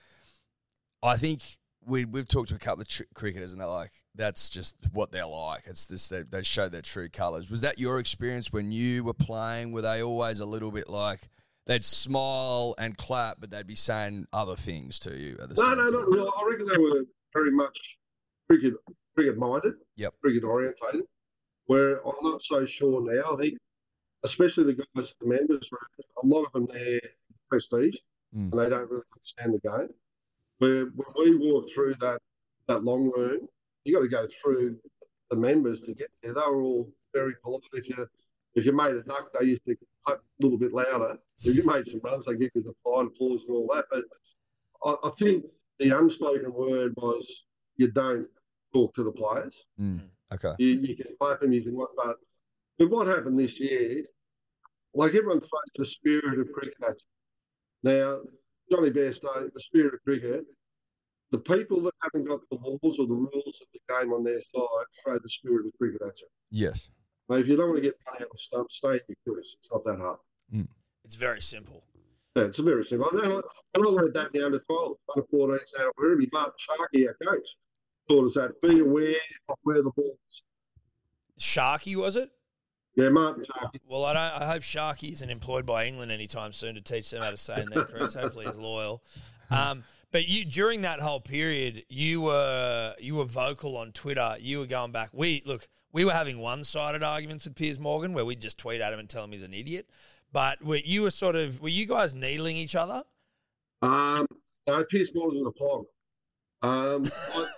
I think we we've talked to a couple of tr- cricketers, and they're like, that's just what they're like. It's this they, they show their true colours. Was that your experience when you were playing? Were they always a little bit like they'd smile and clap, but they'd be saying other things to you at the No, same no, time? not really. I reckon they were very much cricket cricket minded, Yep. cricket orientated. Where I'm not so sure now. I think, especially the guys, the members, a lot of them they're prestige, Mm. and they don't really understand the game. Where when we walk through that that long room, you got to go through the members to get there. They were all very polite. If you if you made a duck, they used to clap a little bit louder. If you made some runs, they give you the fine applause and all that. But I, I think the unspoken word was you don't talk to the players. Mm. Okay. You, you can clap them, you can what, but but what happened this year? Like everyone throws the spirit of cricket at you. Now, Johnny Bairstow, the spirit of cricket. The people that haven't got the laws or the rules of the game on their side throw the spirit of cricket at you. Yes. Now, if you don't want to get run out of the stump, stay in your crease. It's not that hard. Mm. It's very simple. Yeah, it's a very simple. And I, and I learned that in the under twelve, under fourteen, Santa Ruby. Martin Sharkey, our coach, taught us that. Be aware of where the ball is. Sharky, was it? Yeah, Martin Sharkey. Well, I don't. I hope Sharky isn't employed by England anytime soon to teach them how to stay in their crease. Hopefully, he's loyal. Um, but you during that whole period, you were you were vocal on Twitter. You were going back. We look. We were having one-sided arguments with Piers Morgan, where we'd just tweet at him and tell him he's an idiot. But were you were sort of were you guys needling each other? Um, no, Pierce Morgan was a problem. Um, I,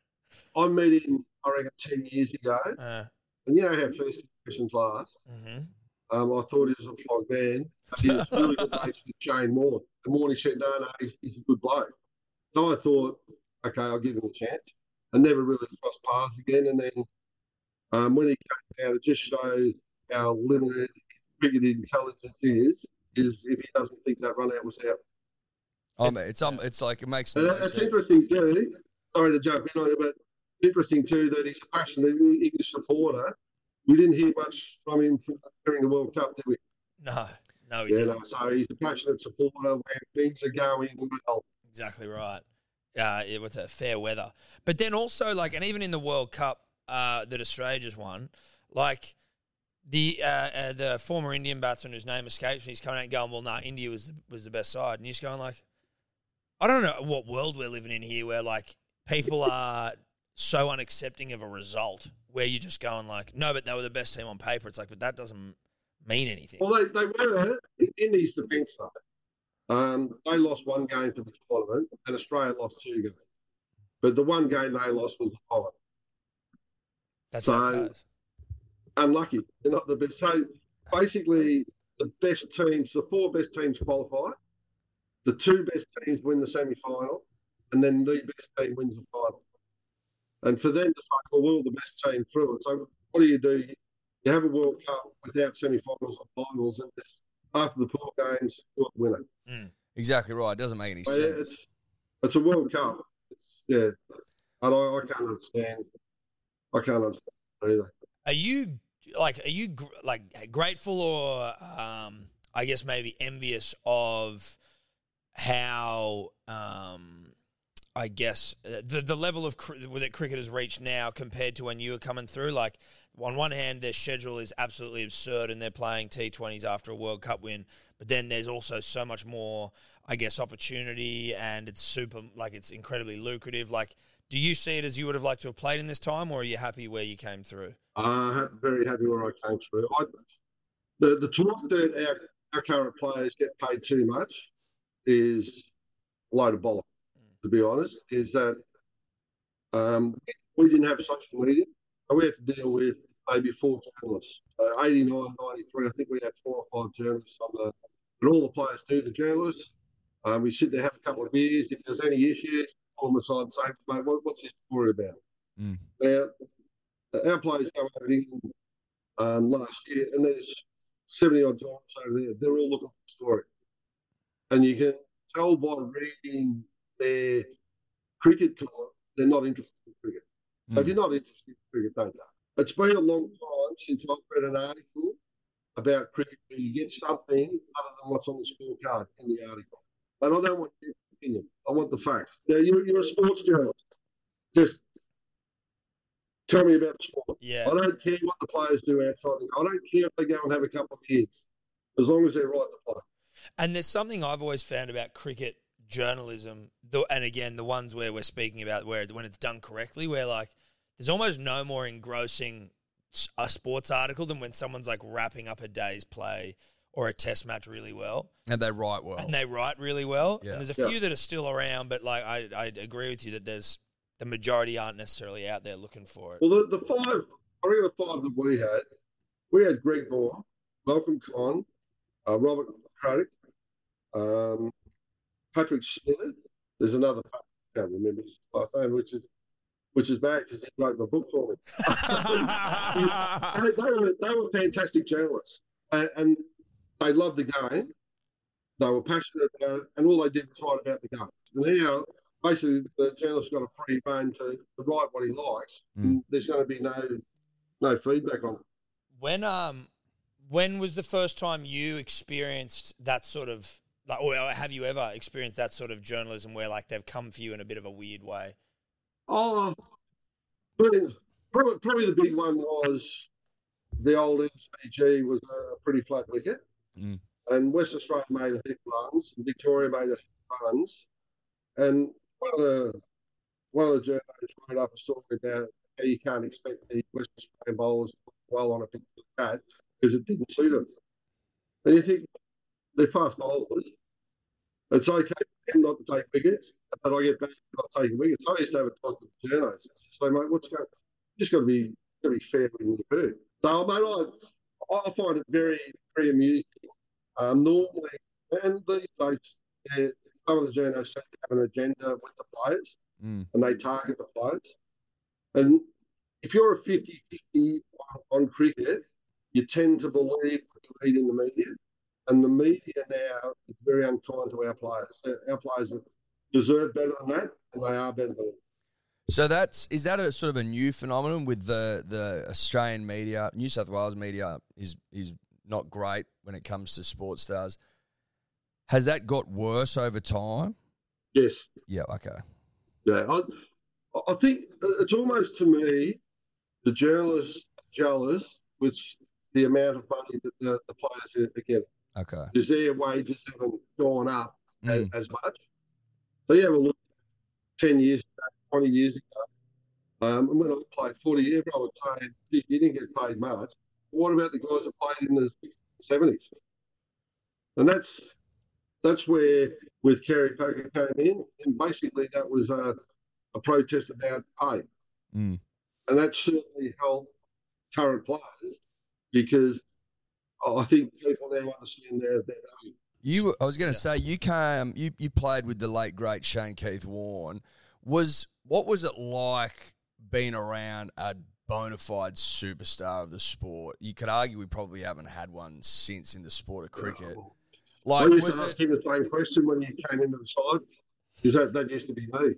I met him, I reckon, ten years ago. Uh, And you know how first impressions last. mm-hmm. Um, I thought he was a flog man. He was really good mates with Shane Moore. And Moore said, no, no, he's, he's a good bloke. So I thought, okay, I'll give him a chance. I never really crossed paths again. And then um, when he came out, it just shows how limited cricket intelligence is, is if he doesn't think that run out was out. Oh, mate, it's um, it's like it makes. And no it's sense. interesting too, sorry to jump in on it, but interesting too that he's a passionate English supporter. We didn't hear much from him during the World Cup, did we? No, no, he Yeah, didn't. no. So he's a passionate supporter when things are going well. Exactly right. Uh, it was a fair weather. But then also, like, and even in the World Cup uh, that Australia just won, like, the uh, uh, the former Indian batsman whose name escapes me, he's coming out and going, well, nah, India was the, was the best side. And you're just going, like, I don't know what world we're living in here where, like, people are so unaccepting of a result where you're just going, like, no, but they were the best team on paper. It's like, but that doesn't mean anything. Well, they, they were in India's defence, though. Um, they lost one game for the tournament, and Australia lost two games. But the one game they lost was the final. That's so, how it goes. Unlucky. They're not the best. So basically, the best teams, the four best teams qualify. The two best teams win the semi-final, and then the best team wins the final. And for them to say, well, we're all the best team through it. So what do you do? You have a World Cup without semi-finals or finals, and this, after the pool games, you're the winner. Mm. Exactly right. It doesn't make any So, sense. yeah, it's, it's a World Cup. It's, yeah, and I, I can't understand. I can't understand either. Are you like are you gr- like grateful or um, I guess maybe envious of how um, I guess uh, the the level of cr- that cricket has reached now compared to when you were coming through? Like on one hand, their schedule is absolutely absurd, and they're playing T twenties after a World Cup win. But then there's also so much more, I guess, opportunity, and it's super like it's incredibly lucrative. Like, do you see it as you would have liked to have played in this time, or are you happy where you came through? I'm uh, very happy where I came through. I, the the talk that our, our current players get paid too much is a load of bollocks, to be honest. Is that um, we didn't have social media. So we had to deal with maybe four journalists. So eighty-nine, ninety-three, I think we had four or five journalists on the, and all the players do, the journalists. Um, we sit there, have a couple of beers. If there's any issues, pull them aside and say, mate, what, what's this story about? Mm. Now, our players go over to England um, last year, and there's seventy odd journalists over there. They're all looking for the story. And you can tell by reading their cricket club, they're not interested in cricket. So Mm. if you're not interested in cricket, don't go. It's been a long time since I've read an article about cricket where you get something other than what's on the scorecard in the article. And I don't want your opinion. I want the facts. Now, you're, you're a sports journalist. Just tell me about the sport. Yeah. I don't care what the players do outside. I don't care if they go and have a couple of beers, as long as they're right to play. And there's something I've always found about cricket journalism, though, and again, the ones where we're speaking about where when it's done correctly, where like there's almost no more engrossing a sports article than when someone's like wrapping up a day's play or a test match really well. And they write well. And they wite really well. Yeah. And there's a Yeah. few that are still around, but like I, I agree with you that there's the majority aren't necessarily out there looking for it. Well, the, the five, I reckon the five that we had, we had Greg Moore, Malcolm Conn, uh, Robert Craddock, um, Patrick Smith. There's another, I can't remember his last name, which is which is bad because he wrote my book for me. they, they, were, they were fantastic journalists, and, and they loved the game. They were passionate about it, and all they did was write about the game. And now, basically, the journalist's got a free rein to, to write what he likes. Mm. And there's going to be no no feedback on it. When um when was the first time you experienced that sort of like, or have you ever experienced that sort of journalism where like they've come for you in a bit of a weird way? Oh, probably, probably the big one was the old M C G was a pretty flat wicket, Mm. and West Australia made a heap of runs, and Victoria made a heap of runs, and one of the one of the journalists wrote up a story about how you can't expect the West Australian bowlers to do well on a pitch like that because it didn't suit them. And you think they're fast bowlers. It's okay for them not to take wickets, but I get back to not taking wickets. I used to have a talk to the journalists. So, mate, what's going? You just got to be, got to be fair when you do. So, mate, I, I find it very, very amusing. Um, normally, and these days, yeah, some of the journalists have an agenda with the players, Mm. and they target the players. And if you're a fifty-fifty on, on cricket, you tend to believe what you read in the media. And the media now is very unkind to our players. Our players deserve better than that, and they are better than that. So that's is that a sort of a new phenomenon with the, the Australian media? New South Wales media is is not great when it comes to sports stars. Has that got worse over time? Yes. Yeah. Okay. Yeah. I, I think it's almost to me the journalists are jealous with the amount of money that the, the players are getting. Okay. Because their wages haven't gone up Mm. as, as much. So you have a look ten years ago, twenty years ago. Um, and when I played forty, everyone was saying, you didn't get paid much. What about the guys that played in the sixties and seventies? And that's that's where, with Kerry Packer came in, and basically that was a, a protest about pay. Mm. And that certainly helped current players because I think people now understand their, their value. You, I was going to Yeah. say, you came, you, you played with the late great Shane Keith Warne. Was what was it like being around a bona fide superstar of the sport? You could argue we probably haven't had one since in the sport of cricket. Like, I used was to ask it? him the same question when he came into the side, because that, that used to be me.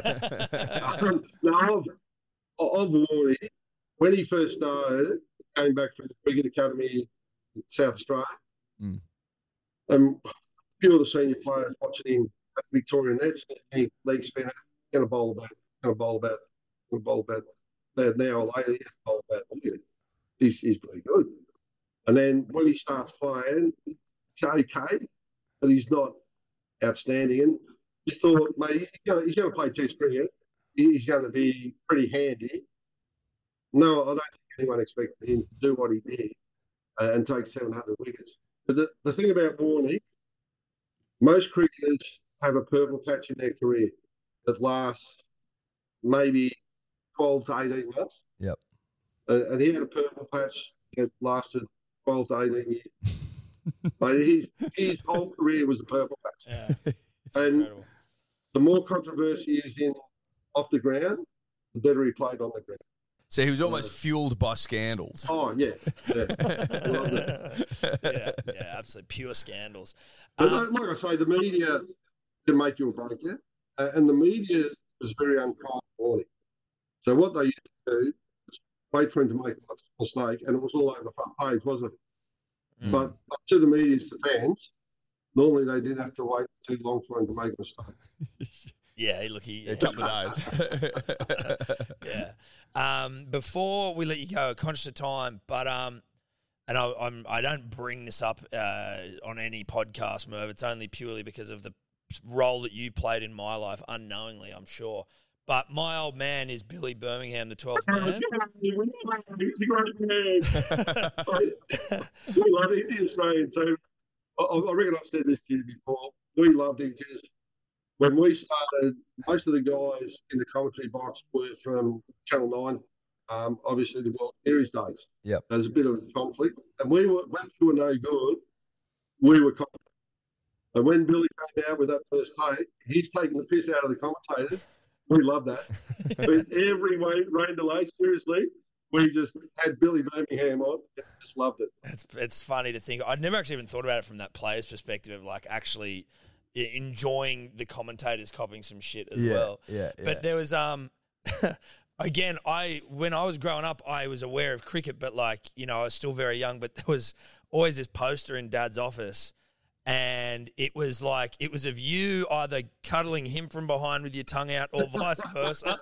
um, no, I've, I've Warney, when he first started, came back from the Cricket Academy in South Australia. Mm. Um, a few of the senior players watching him at Victoria Nets, he leg spinner, going to bowl about, going to bowl about, going to bowl about, an hour later, he's bowl about, he's, he's pretty good. And then when he starts playing, he's okay, but he's not outstanding. And you thought, mate, he's going, he's going to play Test cricket. He's going to be pretty handy. No, I don't think anyone expected him to do what he did uh, and take seven hundred wickets. But the, the thing about Warney, most cricketers have a purple patch in their career that lasts maybe twelve to eighteen months. Yep. Uh, and he had a purple patch that lasted twelve to eighteen years. But his, his whole career was a purple patch. Yeah, it's And incredible. the more controversy is in off the ground, the better he played on the ground. So he was almost fueled by scandals. Oh, yeah. yeah. I love that. yeah, yeah, absolutely pure scandals. But Um, like, like I say, the media can make you or break you. Uh, and the media was very unkind morning. So what they used to do was wait for him to make a mistake, and it was all over the front page, wasn't it? Mm. But to the media's defence, normally they didn't have to wait too long for him to make a mistake. Yeah, look, he, a couple of days. yeah. Um, before we let you go, conscious of time, but um, and I, I'm I don't bring this up uh, on any podcast, Merv. It's only purely because of the role that you played in my life, unknowingly, I'm sure. But my old man is Billy Birmingham, the twelfth man. He's a great man. We love him, the Australian team. I, I reckon I've said this to you before. We loved him because when we started, most of the guys in the commentary box were from Channel nine, um, obviously the World Series days. Yep. There's a bit of conflict. And we were, when we were no good, we were confident. And when Billy came out with that first take, he's taking the piss out of the commentators. We love that. With every rain, rain delay, seriously, we just had Billy Birmingham on and just loved it. It's, it's funny to think. I'd never actually even thought about it from that player's perspective of like actually enjoying the commentators copying some shit as yeah, well. Yeah, yeah. But there was, um, again, I when I was growing up, I was aware of cricket, but like, you know, I was still very young, but there was always this poster in Dad's office. And it was like, it was of you either cuddling him from behind with your tongue out or vice versa.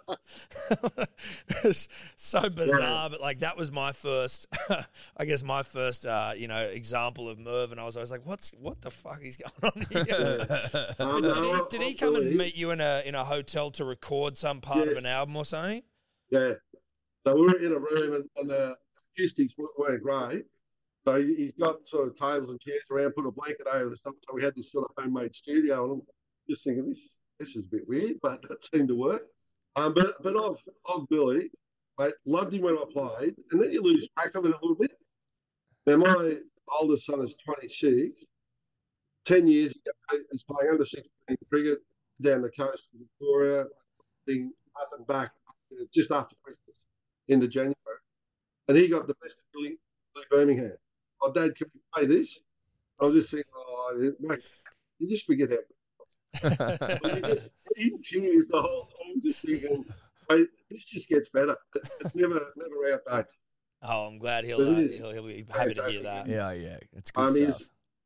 It was so bizarre, but like that was my first, I guess my first, uh, you know, example of Merv. And I was always like, what's, what the fuck is going on here? um, did he, did he come and meet you in a in a hotel to record some part yes. of an album or something? Yeah. So we were in a room and, and the acoustics weren't great. So he's got sort of tables and chairs around, put a blanket over the stuff. So we had this sort of homemade studio, and I'm just thinking this this is a bit weird, but it seemed to work. Um, but but of of Billy, I loved him when I played, and then you lose track of it a little bit. Now my oldest son is twenty-six. Ten years ago, he's playing under sixteen cricket down the coast of Victoria, being up and back just after Christmas into January, and he got the best of Billy, Billy Birmingham. Oh, Dad, can we play this? I was just thinking, oh, mate, you just forget how you just in tears the whole time, just thinking, mate, this just gets better. It's never never outdated. Oh, I'm glad he'll, uh, he'll he'll be happy to hear that. Yeah, yeah, it's good um, stuff.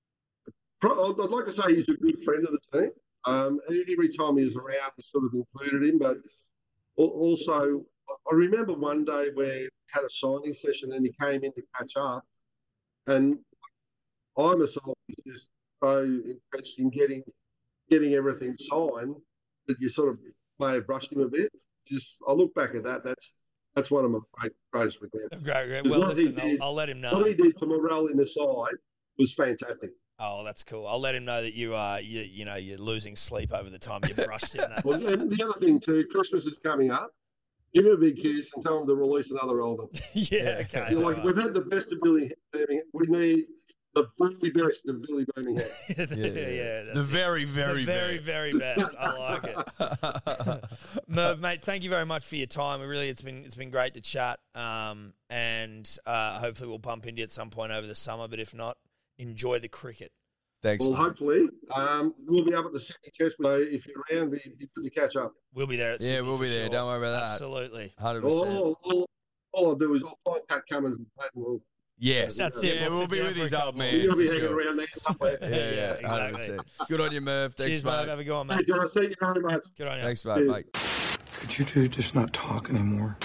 I'd like to say he's a good friend of the team. Um, every time he was around, we sort of included him, but also I remember one day where we had a signing session and he came in to catch up. And I myself was just so impressed in getting getting everything signed that you sort of may have brushed him a bit. Just I look back at that. That's that's one of my great, greatest regrets. Great, great. Well, listen, did, I'll, I'll let him know. What he did for morale in the side was fantastic. Oh, that's cool. I'll let him know that you are, you, you know, you're losing sleep over the time you brushed him. That. Well, and the other thing too, Christmas is coming up. Give him a big kiss and tell him to release another album. yeah, okay. You're like, we've had the best of Billy Birmingham. We need the very best of Billy Birmingham. yeah, yeah, yeah. The very, very, the very, very best. I like it. Merv, mate, thank you very much for your time. We really, it's been it's been great to chat. Um, and uh, hopefully we'll bump into you at some point over the summer. But if not, enjoy the cricket. Thanks. Well, mate. hopefully, um, we'll be up at the Sydney Test. So if you're around, be good to catch up. We'll be there. At yeah, Sydney we'll be there. Sure. Don't worry about that. Absolutely. Hundred percent. All, all, all I'll do is I'll find Pat Cummins and Pat will. Yes, that's yeah, it. Yeah, We'll we'll be with his old man. You'll be for hanging sure. around there somewhere. Yeah, yeah, exactly. hundred percent. Good on you, Merv. Thanks, Cheers, mate. Merv. Have a go on, mate. Hey, guys, thank you very much. Good on you. Thanks, mate. Cheers. Mate. Could you two just not talk anymore?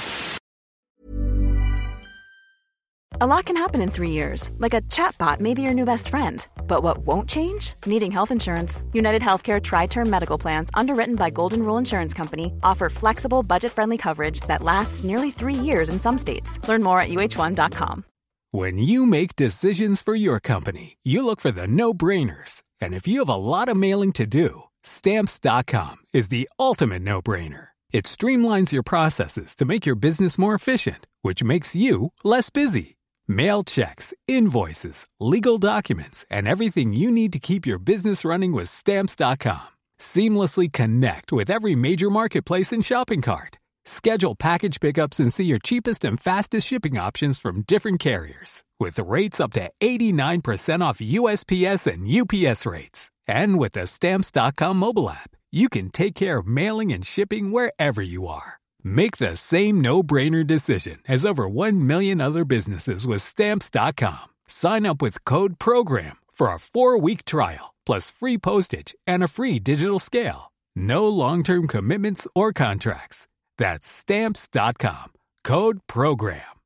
A lot can happen in three years, like a chatbot may be your new best friend. But what won't change? Needing health insurance. United Healthcare Tri-Term Medical Plans, underwritten by Golden Rule Insurance Company, offer flexible, budget-friendly coverage that lasts nearly three years in some states. Learn more at U H one dot com. When you make decisions for your company, you look for the no-brainers. And if you have a lot of mailing to do, Stamps dot com is the ultimate no-brainer. It streamlines your processes to make your business more efficient, which makes you less busy. Mail checks, invoices, legal documents, and everything you need to keep your business running with Stamps dot com. Seamlessly connect with every major marketplace and shopping cart. Schedule package pickups and see your cheapest and fastest shipping options from different carriers. With rates up to eighty-nine percent off U S P S and U P S rates. And with the Stamps dot com mobile app, you can take care of mailing and shipping wherever you are. Make the same no-brainer decision as over one million other businesses with Stamps dot com. Sign up with code PROGRAM for a four-week trial, plus free postage and a free digital scale. No long-term commitments or contracts. That's Stamps dot com. Code PROGRAM.